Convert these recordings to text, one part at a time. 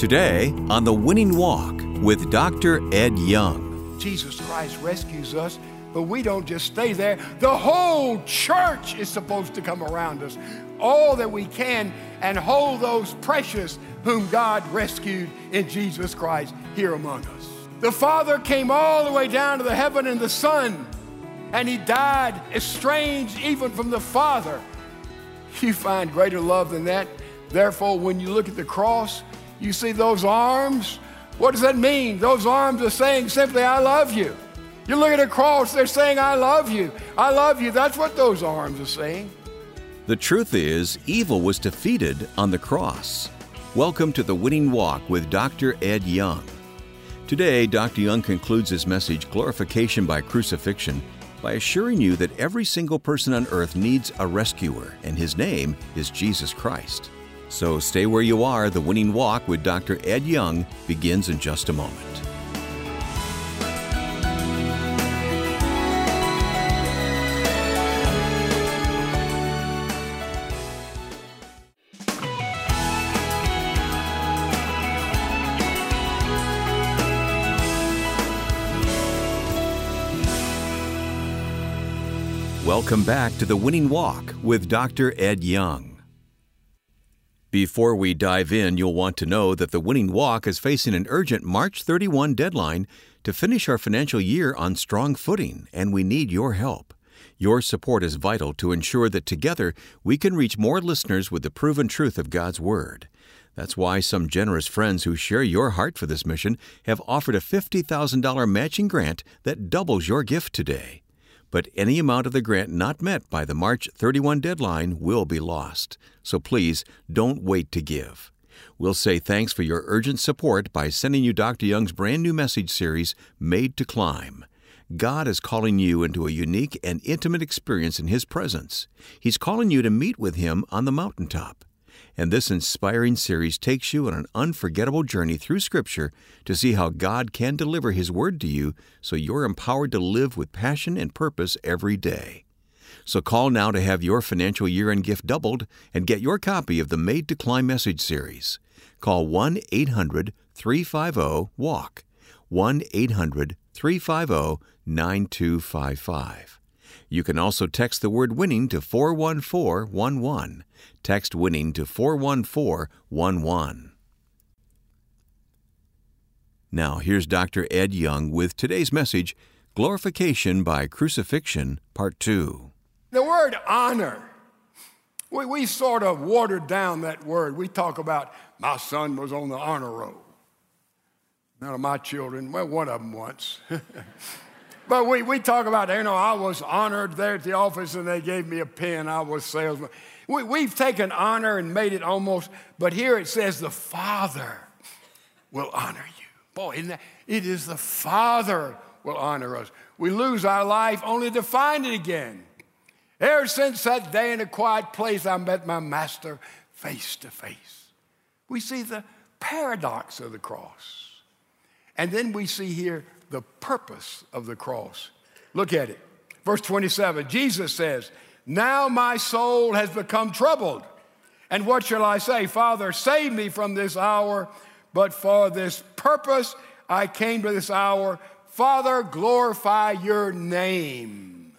Today on The Winning Walk with Dr. Ed Young. Jesus Christ rescues us, but we don't just stay there. The whole church is supposed to come around us, all that we can, and hold those precious whom God rescued in Jesus Christ here among us. The Father came all the way down to the heaven and the Son, and He died estranged even from the Father. You find greater love than that. Therefore, when you look at the cross, you see those arms. What does that mean? Those arms are saying simply, I love you. You look at a cross, they're saying, I love you. I love you. That's what those arms are saying. The truth is, evil was defeated on the cross. Welcome to The Winning Walk with Dr. Ed Young. Today, Dr. Young concludes his message, Glorification by Crucifixion, by assuring you that every single person on earth needs a rescuer, and his name is Jesus Christ. So stay where you are. The Winning Walk with Dr. Ed Young begins in just a moment. Welcome back to The Winning Walk with Dr. Ed Young. Before we dive in, you'll want to know that The Winning Walk is facing an urgent March 31 deadline to finish our financial year on strong footing, and we need your help. Your support is vital to ensure that together we can reach more listeners with the proven truth of God's Word. That's why some generous friends who share your heart for this mission have offered a $50,000 matching grant that doubles your gift today. But any amount of the grant not met by the March 31 deadline will be lost. So please don't wait to give. We'll say thanks for your urgent support by sending you Dr. Young's brand new message series, Made to Climb. God is calling you into a unique and intimate experience in His presence. He's calling you to meet with Him on the mountaintop. And this inspiring series takes you on an unforgettable journey through Scripture to see how God can deliver His Word to you so you're empowered to live with passion and purpose every day. So call now to have your financial year-end gift doubled and get your copy of the Made to Climb message series. Call 1-800-350-WALK, 1-800-350-9255. You can also text the word WINNING to 41411. Text WINNING to 41411. Now, here's Dr. Ed Young with today's message, Glorification by Crucifixion, Part 2. The word honor, we sort of watered down that word. We talk about, my son was on the honor roll. None of my children, well, one of them once. But we talk about, I was honored there at the office and they gave me a pen. I was salesman. We've taken honor and made it almost, but here it says the Father will honor you. Boy, isn't that? It is the Father will honor us. We lose our life only to find it again. Ever since that day in a quiet place, I met my Master face to face. We see the paradox of the cross. And then we see here the purpose of the cross. Look at it. Verse 27, Jesus says, now my soul has become troubled. And what shall I say? Father, save me from this hour, but for this purpose I came to this hour. Father, glorify your name.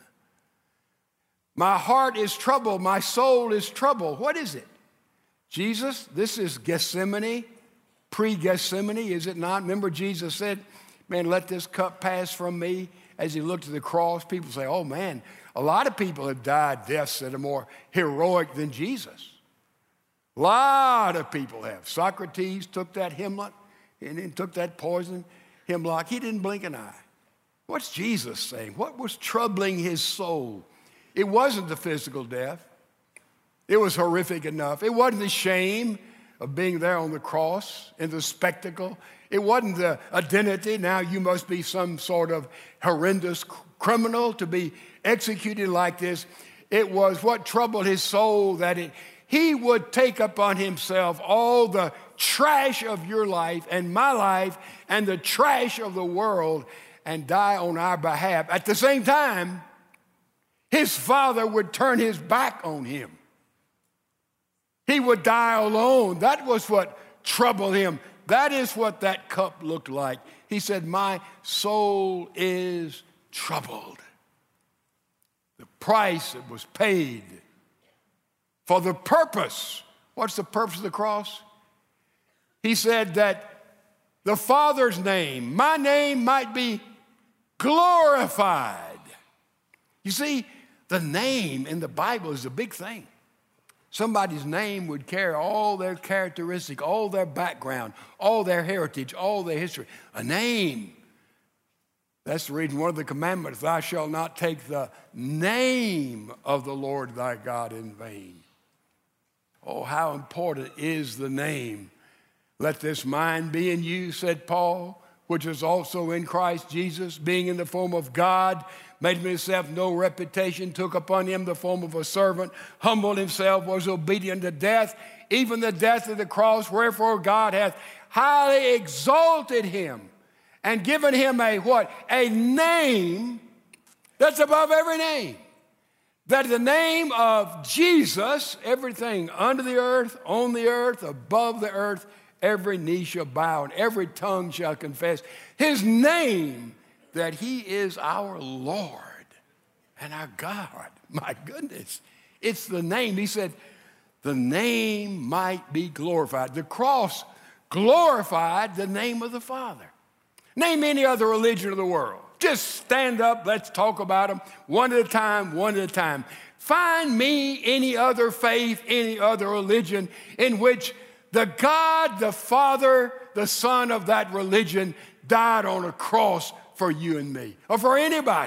My heart is troubled. My soul is troubled. What is it? Jesus, this is Gethsemane, pre-Gethsemane, is it not? Remember Jesus said, man, let this cup pass from me. As He looked at the cross, people say, oh man, a lot of people have died deaths that are more heroic than Jesus. A lot of people have. Socrates took that hemlock and then took that poison hemlock. He didn't blink an eye. What's Jesus saying? What was troubling His soul? It wasn't the physical death. It was horrific enough. It wasn't the shame of being there on the cross and the spectacle. It wasn't the identity. Now you must be some sort of horrendous criminal to be executed like this. It was what troubled His soul, that He would take upon Himself all the trash of your life and my life and the trash of the world and die on our behalf. At the same time, His Father would turn His back on Him. He would die alone. That was what troubled Him. That is what that cup looked like. He said, my soul is troubled. The price that was paid for the purpose. What's the purpose of the cross? He said that the Father's name, my name, might be glorified. You see, the name in the Bible is a big thing. Somebody's name would carry all their characteristic, all their background, all their heritage, all their history. A name. That's the reason one of the commandments, thou shalt not take the name of the Lord thy God in vain. Oh, how important is the name. Let this mind be in you, said Paul, which is also in Christ Jesus, being in the form of God, made himself no reputation, took upon him the form of a servant, humbled himself, was obedient to death, even the death of the cross, wherefore God hath highly exalted him and given him a what? A name that's above every name. That the name of Jesus, everything under the earth, on the earth, above the earth, every knee shall bow and every tongue shall confess his name, that he is our Lord and our God. My goodness, it's the name. He said, the name might be glorified. The cross glorified the name of the Father. Name any other religion of the world. Just stand up, let's talk about them one at a time, one at a time. Find me any other faith, any other religion in which the God, the Father, the Son of that religion died on a cross for you and me, or for anybody.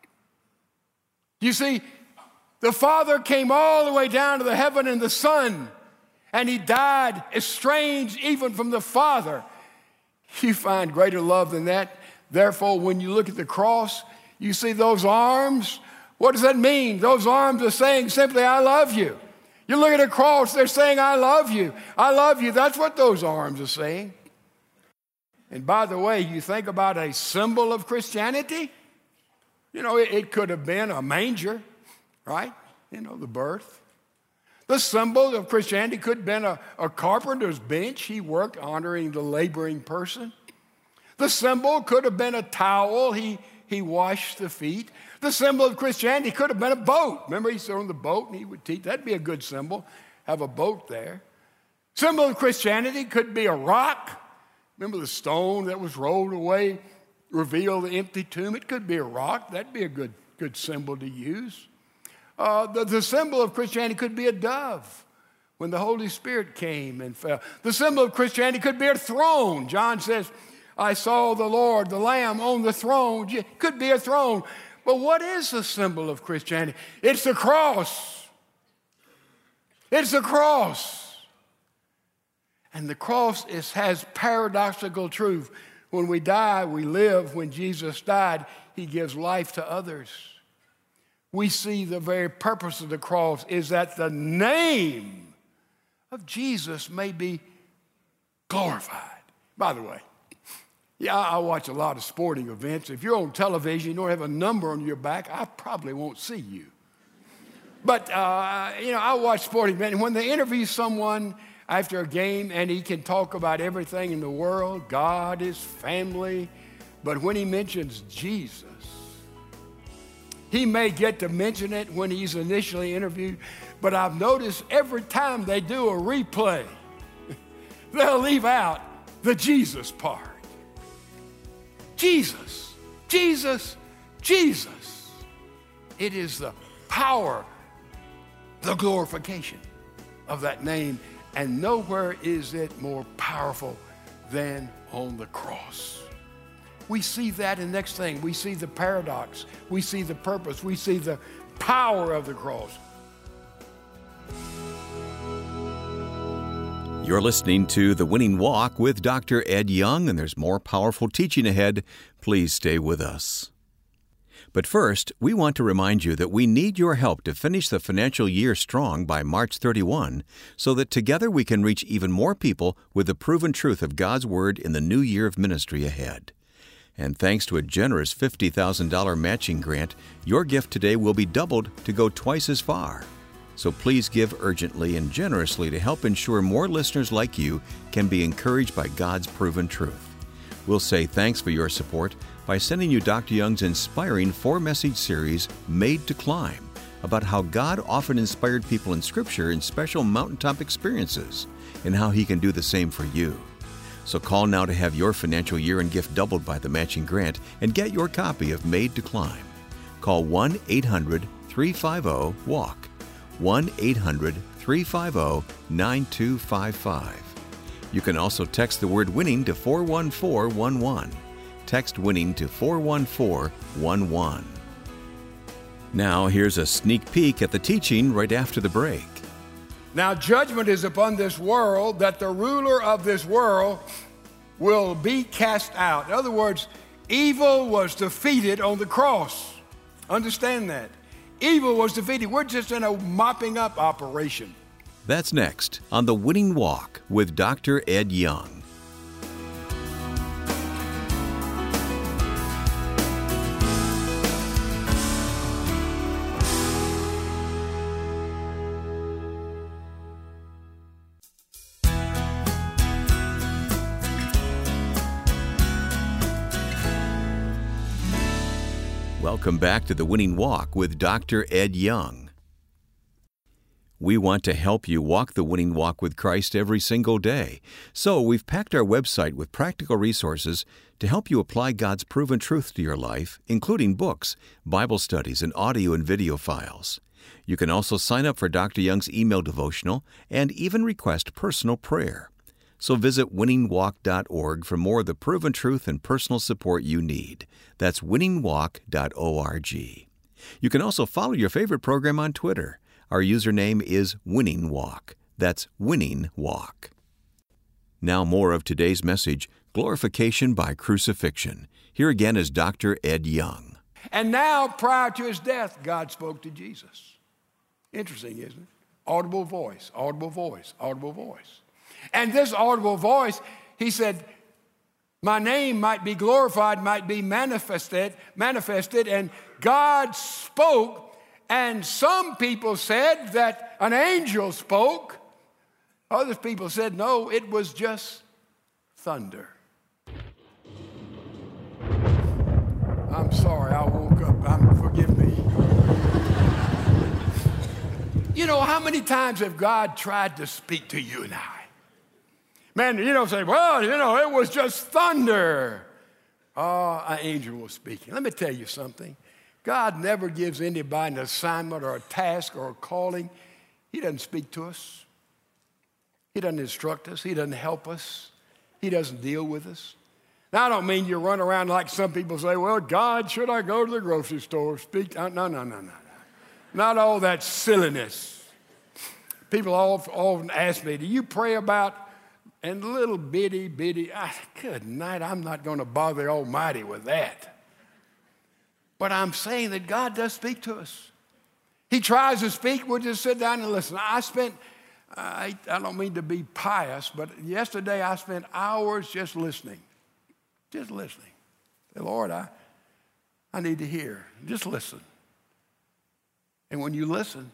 You see, the Father came all the way down to the heaven and the Son, and he died estranged even from the Father. You find greater love than that. Therefore, when you look at the cross, you see those arms. What does that mean? Those arms are saying simply, I love you. You look at a cross, they're saying, I love you. I love you. That's what those arms are saying. And by the way, you think about a symbol of Christianity, you know, it could have been a manger, right? You know, the birth. The symbol of Christianity could have been a carpenter's bench. He worked honoring the laboring person. The symbol could have been a towel. He washed the feet. The symbol of Christianity could have been a boat. Remember, he sat on the boat and he would teach. That'd be a good symbol, have a boat there. Symbol of Christianity could be a rock. Remember the stone that was rolled away, revealed the empty tomb? It could be a rock. That'd be a good symbol to use. The symbol of Christianity could be a dove when the Holy Spirit came and fell. The symbol of Christianity could be a throne. John says, I saw the Lord, the Lamb on the throne. It could be a throne. But what is the symbol of Christianity? It's the cross. It's the cross. And the cross has paradoxical truth. When we die, we live. When Jesus died, he gives life to others. We see the very purpose of the cross is that the name of Jesus may be glorified. By the way, I watch a lot of sporting events. If you're on television, you don't have a number on your back, I probably won't see you. But, I watch sporting events. And when they interview someone after a game and he can talk about everything in the world, God, his family, but when he mentions Jesus, he may get to mention it when he's initially interviewed, but I've noticed every time they do a replay, they'll leave out the Jesus part. Jesus, Jesus, Jesus. It is the power, the glorification of that name, and nowhere is it more powerful than on the cross. We see that in the next thing. We see the paradox. We see the purpose. We see the power of the cross. You're listening to The Winning Walk with Dr. Ed Young, and there's more powerful teaching ahead. Please stay with us. But first, we want to remind you that we need your help to finish the financial year strong by March 31, so that together we can reach even more people with the proven truth of God's Word in the new year of ministry ahead. And thanks to a generous $50,000 matching grant, your gift today will be doubled to go twice as far. So please give urgently and generously to help ensure more listeners like you can be encouraged by God's proven truth. We'll say thanks for your support by sending you Dr. Young's inspiring 4-message series, Made to Climb, about how God often inspired people in Scripture in special mountaintop experiences and how He can do the same for you. So call now to have your financial year and gift doubled by the matching grant and get your copy of Made to Climb. Call 1-800-350-WALK. 1-800-350-9255. You can also text the word WINNING to 41411. Text WINNING to 41411. Now here's a sneak peek at the teaching right after the break. Now judgment is upon this world, that the ruler of this world will be cast out. In other words, evil was defeated on the cross. Understand that. Evil was defeated. We're just in a mopping up operation. That's next on The Winning Walk with Dr. Ed Young. Welcome back to The Winning Walk with Dr. Ed Young. We want to help you walk the winning walk with Christ every single day. So we've packed our website with practical resources to help you apply God's proven truth to your life, including books, Bible studies, and audio and video files. You can also sign up for Dr. Young's email devotional and even request personal prayer. So visit winningwalk.org for more of the proven truth and personal support you need. That's winningwalk.org. You can also follow your favorite program on Twitter. Our username is Winning Walk. That's Winning Walk. Now more of today's message, Glorification by Crucifixion. Here again is Dr. Ed Young. And now, prior to His death, God spoke to Jesus. Interesting, isn't it? Audible voice, audible voice, audible voice. And this audible voice, He said, my name might be glorified, might be manifested, and God spoke, and some people said that an angel spoke. Other people said, no, it was just thunder. I'm sorry, I woke up. Forgive me. You know, how many times have God tried to speak to you and I? Man, say, well, it was just thunder. Oh, an angel was speaking. Let me tell you something. God never gives anybody an assignment or a task or a calling. He doesn't speak to us. He doesn't instruct us. He doesn't help us. He doesn't deal with us. Now, I don't mean you run around like some people say, well, God, should I go to the grocery store? Speak? No. Not all that silliness. People often ask me, do you pray about, and little bitty, good night, I'm not going to bother the Almighty with that. But I'm saying that God does speak to us. He tries to speak, we'll just sit down and listen. I don't mean to be pious, but yesterday I spent hours just listening. Just listening. Say, Lord, I need to hear. Just listen. And when you listen,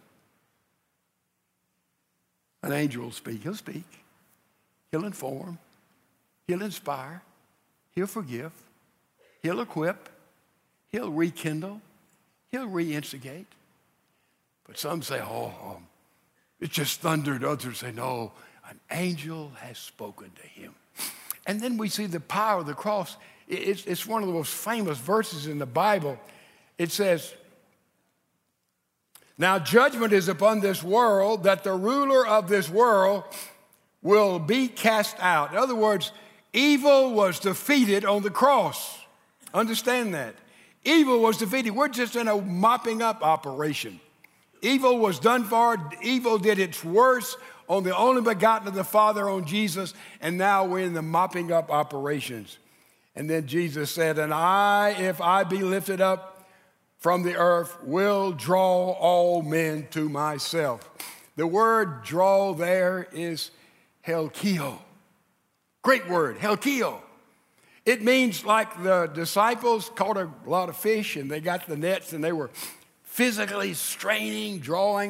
an angel will speak. He'll speak. He'll inform. He'll inspire. He'll forgive. He'll equip. He'll rekindle. He'll reinstigate. But some say, it just thundered. Others say, no, an angel has spoken to him. And then we see the power of the cross. It's one of the most famous verses in the Bible. It says, now judgment is upon this world, that the ruler of this world will be cast out. In other words, evil was defeated on the cross. Understand that. Evil was defeated. We're just in a mopping up operation. Evil was done for. Evil did its worst on the only begotten of the Father, on Jesus, and now we're in the mopping up operations. And then Jesus said, and I, if I be lifted up from the earth, will draw all men to myself. The word draw there is helkio. Great word, helkio. It means like the disciples caught a lot of fish and they got the nets and they were physically straining, drawing.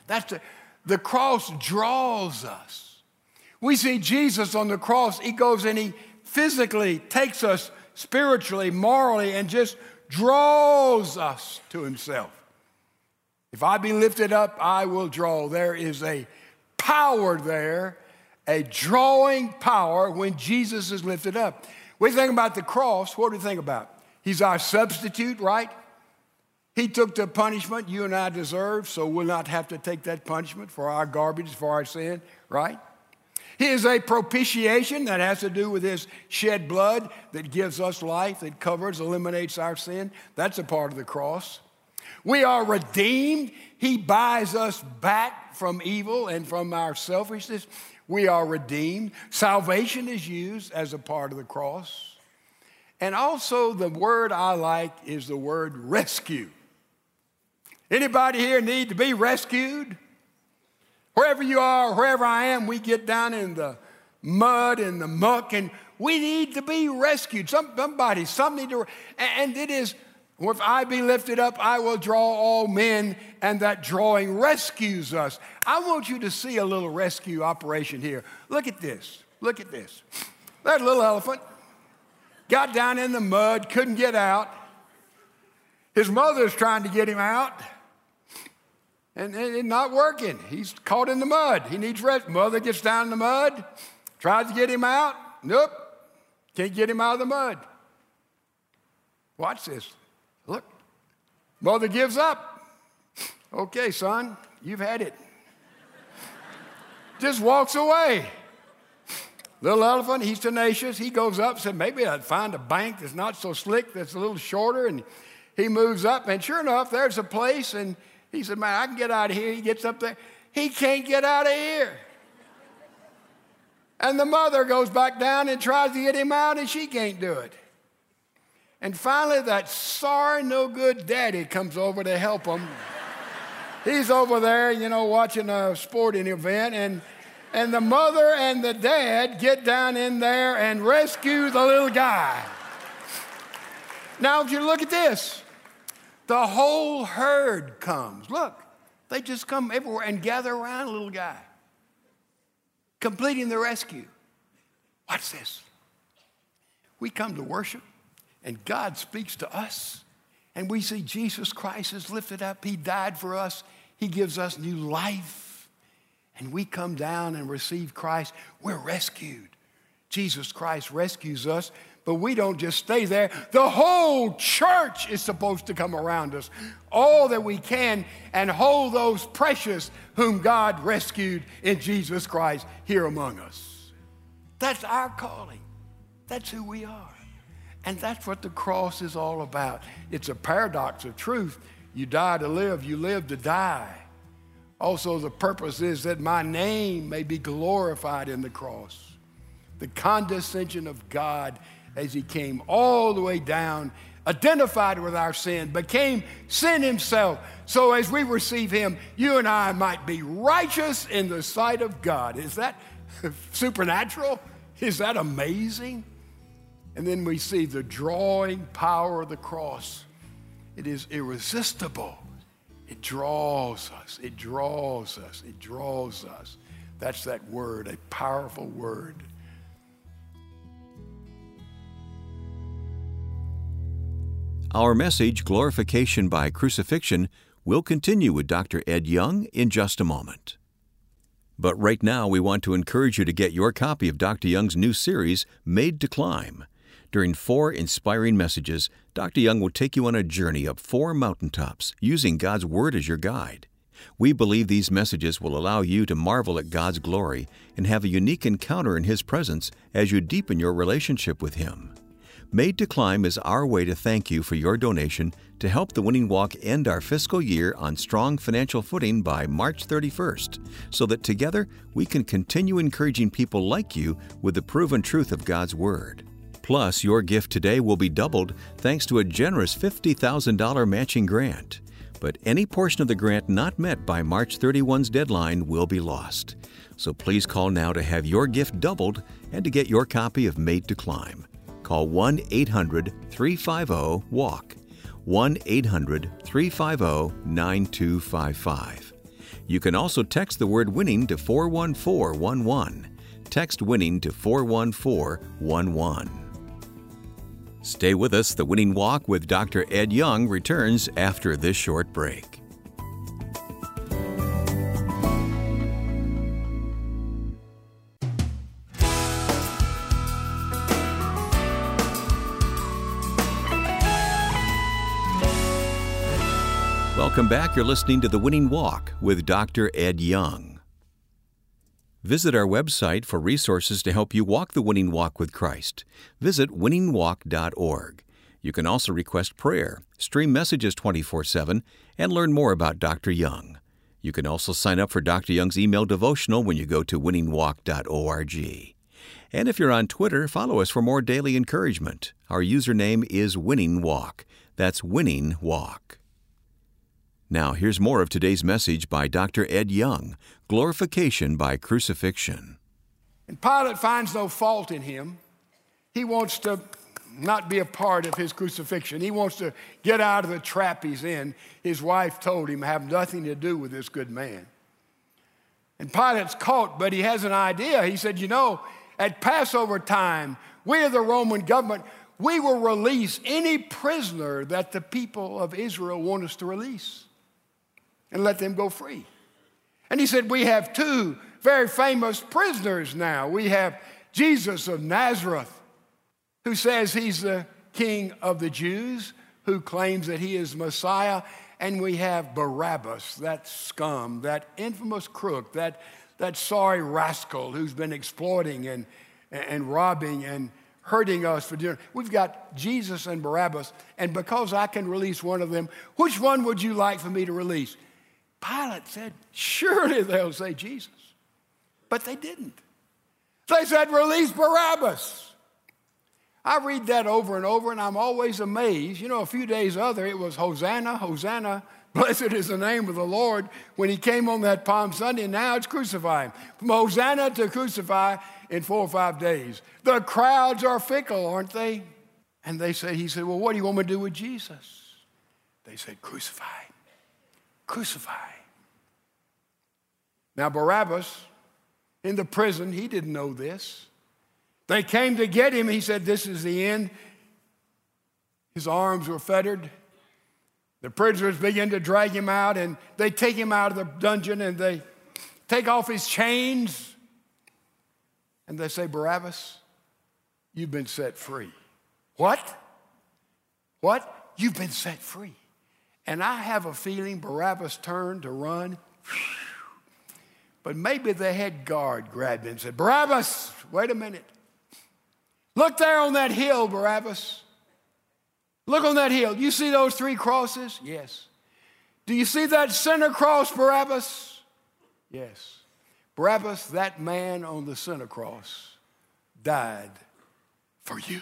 The cross draws us. We see Jesus on the cross. He goes and he physically takes us spiritually, morally, and just draws us to himself. If I be lifted up, I will draw. There is a power there, a drawing power when Jesus is lifted up. We think about the cross, what do we think about? He's our substitute, right? He took the punishment you and I deserve, so we'll not have to take that punishment for our garbage, for our sin, right? He is a propitiation that has to do with his shed blood that gives us life, that covers, eliminates our sin. That's a part of the cross. We are redeemed. He buys us back from evil and from our selfishness. We are redeemed. Salvation is used as a part of the cross. And also the word I like is the word rescue. Anybody here need to be rescued? Wherever you are, wherever I am, we get down in the mud and the muck, and we need to be rescued. Somebody need to, and it is, if I be lifted up, I will draw all men, and that drawing rescues us. I want you to see a little rescue operation here. Look at this. Look at this. That little elephant got down in the mud, couldn't get out. His mother's trying to get him out. And it's not working. He's caught in the mud. He needs rest. Mother gets down in the mud, tries to get him out. Nope. Can't get him out of the mud. Watch this. Look. Mother gives up. Okay, son, you've had it. Just walks away. Little elephant, he's tenacious. He goes up, said, maybe I'd find a bank that's not so slick, that's a little shorter. And he moves up, and sure enough, there's a place, and he said, man, I can get out of here. He gets up there. He can't get out of here. And the mother goes back down and tries to get him out, and she can't do it. And finally, that sorry, no good daddy comes over to help him. He's over there, watching a sporting event, and the mother and the dad get down in there and rescue the little guy. Now, if you look at this, the whole herd comes. Look, they just come everywhere and gather around a little guy, completing the rescue. Watch this. We come to worship, and God speaks to us, and we see Jesus Christ is lifted up. He died for us. He gives us new life, and we come down and receive Christ. We're rescued. Jesus Christ rescues us. But we don't just stay there. The whole church is supposed to come around us, all that we can, and hold those precious whom God rescued in Jesus Christ here among us. That's our calling. That's who we are. And that's what the cross is all about. It's a paradox of truth. You die to live, you live to die. Also, the purpose is that my name may be glorified in the cross. The condescension of God as he came all the way down, identified with our sin, became sin himself. So as we receive him, you and I might be righteous in the sight of God. Is that supernatural? Is that amazing? And then we see the drawing power of the cross. It is irresistible. It draws us. It draws us. It draws us. That's that word, a powerful word. Our message, Glorification by Crucifixion, will continue with Dr. Ed Young in just a moment. But right now, we want to encourage you to get your copy of Dr. Young's new series, Made to Climb. During 4 inspiring messages, Dr. Young will take you on a journey up 4 mountaintops using God's Word as your guide. We believe these messages will allow you to marvel at God's glory and have a unique encounter in His presence as you deepen your relationship with Him. Made to Climb is our way to thank you for your donation to help the Winning Walk end our fiscal year on strong financial footing by March 31st, so that together we can continue encouraging people like you with the proven truth of God's Word. Plus, your gift today will be doubled thanks to a generous $50,000 matching grant. But any portion of the grant not met by March 31's deadline will be lost. So please call now to have your gift doubled and to get your copy of Made to Climb. Call 1-800-350-WALK, 1-800-350-9255. You can also text the word winning to 41411. Text winning to 41411. Stay with us. The Winning Walk with Dr. Ed Young returns after this short break. Welcome back. You're listening to The Winning Walk with Dr. Ed Young. Visit our website for resources to help you walk the winning walk with Christ. Visit winningwalk.org. You can also request prayer, stream messages 24/7, and learn more about Dr. Young. You can also sign up for Dr. Young's email devotional when you go to winningwalk.org. And if you're on Twitter, follow us for more daily encouragement. Our username is Winning Walk. That's Winning Walk. Now, here's more of today's message by Dr. Ed Young, Glorification by Crucifixion. And Pilate finds no fault in him. He wants to not be a part of his crucifixion. He wants to get out of the trap he's in. His wife told him, have nothing to do with this good man. And Pilate's caught, but he has an idea. He said, at Passover time, we are the Roman government. We will release any prisoner that the people of Israel want us to release and let them go free. And he said, we have two very famous prisoners now. We have Jesus of Nazareth, who says he's the King of the Jews, who claims that he is Messiah. And we have Barabbas, that scum, that infamous crook, that sorry rascal who's been exploiting and robbing and hurting us for dinner. We've got Jesus and Barabbas, and because I can release one of them, which one would you like for me to release? Pilate said, surely they'll say Jesus. But they didn't. They said, release Barabbas. I read that over and over, and I'm always amazed. A few days other, it was Hosanna, Hosanna, blessed is the name of the Lord, when he came on that Palm Sunday, and now it's crucify him. From Hosanna to crucify in 4 or 5 days. The crowds are fickle, aren't they? And he said, well, what do you want me to do with Jesus? They said, crucify. Crucify. Now, Barabbas, in the prison, he didn't know this. They came to get him. He said, this is the end. His arms were fettered. The prisoners begin to drag him out, and they take him out of the dungeon, and they take off his chains. And they say, Barabbas, you've been set free. What? What? You've been set free. And I have a feeling Barabbas turned to run. But maybe the head guard grabbed him and said, Barabbas, wait a minute. Look there on that hill, Barabbas. Look on that hill. You see those 3 crosses? Yes. Do you see that center cross, Barabbas? Yes. Barabbas, that man on the center cross, died for you.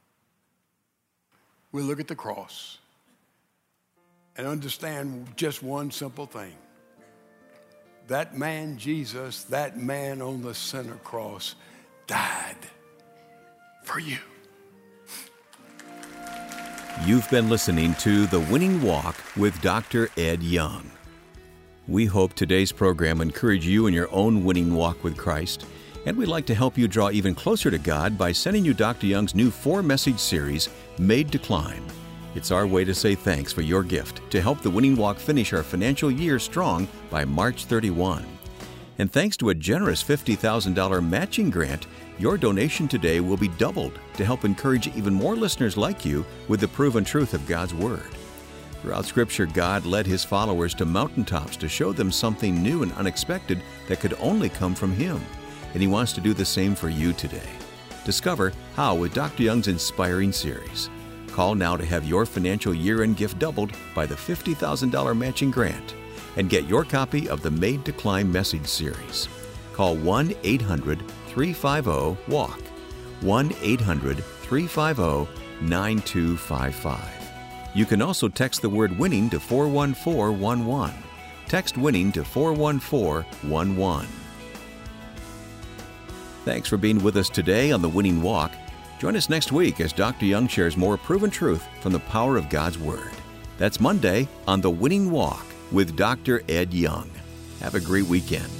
We'll look at the cross and understand just one simple thing. That man, Jesus, that man on the center cross, died for you. You've been listening to The Winning Walk with Dr. Ed Young. We hope today's program encouraged you in your own winning walk with Christ, and we'd like to help you draw even closer to God by sending you Dr. Young's new 4-message series, Made to Climb. It's our way to say thanks for your gift to help the Winning Walk finish our financial year strong by March 31. And thanks to a generous $50,000 matching grant, your donation today will be doubled to help encourage even more listeners like you with the proven truth of God's Word. Throughout Scripture, God led His followers to mountaintops to show them something new and unexpected that could only come from Him. And He wants to do the same for you today. Discover how with Dr. Young's inspiring series. Call now to have your financial year-end gift doubled by the $50,000 matching grant and get your copy of the Made to Climb message series. Call 1-800-350-WALK, 1-800-350-9255. You can also text the word WINNING to 41411. Text WINNING to 41411. Thanks for being with us today on The Winning Walk. Join us next week as Dr. Young shares more proven truth from the power of God's Word. That's Monday on The Winning Walk with Dr. Ed Young. Have a great weekend.